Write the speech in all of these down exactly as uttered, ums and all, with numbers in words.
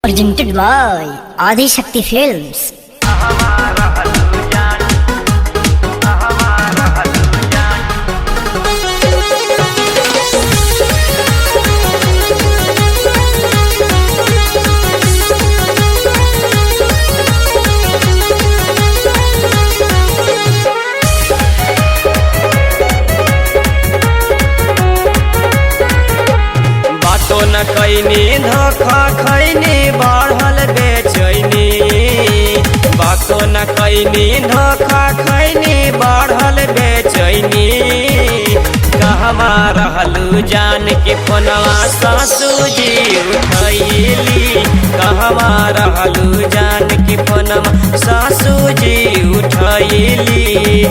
presented by Adi Shakti Films. बातो न कैनी धोखा खैनी बढ़ल बेचैनी बातो न कैनी धोखा खैनी बढ़ल बेचैनी कहवा रहलू जान के फोनवा सासुजी उठैली कहवा रहलू जान के फोनवा सासुजी उठैली।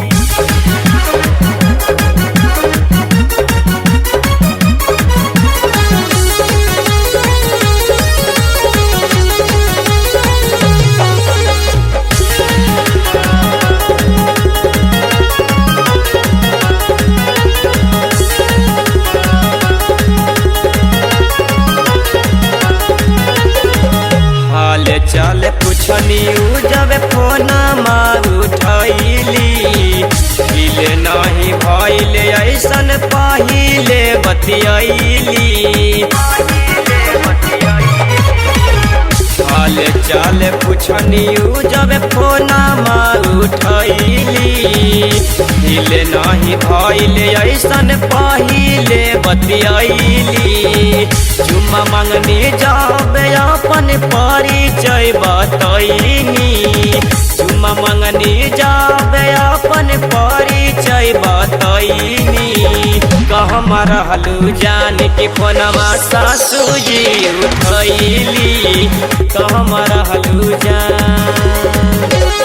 हाल चाल पुछनी जब फोन मार उठैली दिल नहीं भइल ऐसन पहिले बतियैली हाल चाल पुछनी जब फोन मार उठैली दिल नहीं भइल ऐसन पहिले बतियैली चुम्मा मंगनी जब अपन परिचय बतैनी चुम्मा मंगनी जब अपन परिचय बतैनी कहमा रहलू जान के फोनवा सासुजी उठैली कहमा रहलू जान।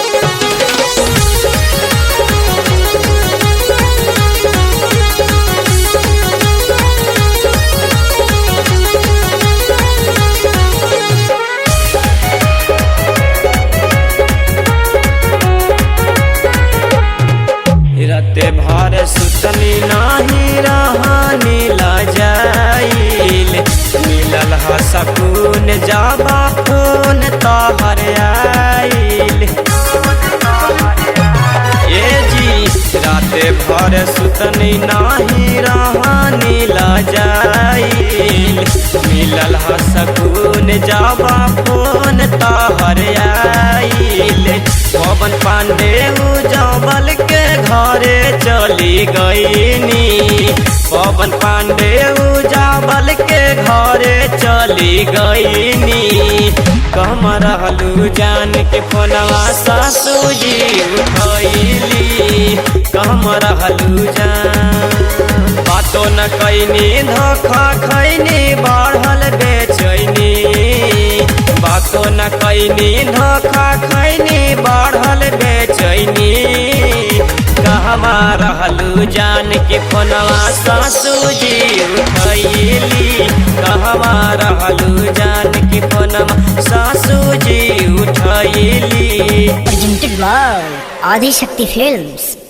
रते भर सुतनी नाही रहनी लजाइल मिलल ह सकून जाबा फोन तोहर आइल ए जी राते भर सुतनी नाही रहनी लजाइल मिलल ह सकून जाबा फोन तोहर आइल पवन पांडे उजावल के घरे चली गईनी पवन पांडे उजावल के घरे चली गईनी कहमा रहलू जान के फोनवा सासुजी उठैली कहमा रहलू जान। बातो न कैनी धोखा खैनी बढ़ल बेचैनी बातो न कैनी धोखा खैनी बढ़ल बेचैनी कहवा रहलू जान के फोनवा सासुजी उठैली कहवा रहलू जान के फोनवा सासुजी उठैली। Presented by Adi Shakti Films.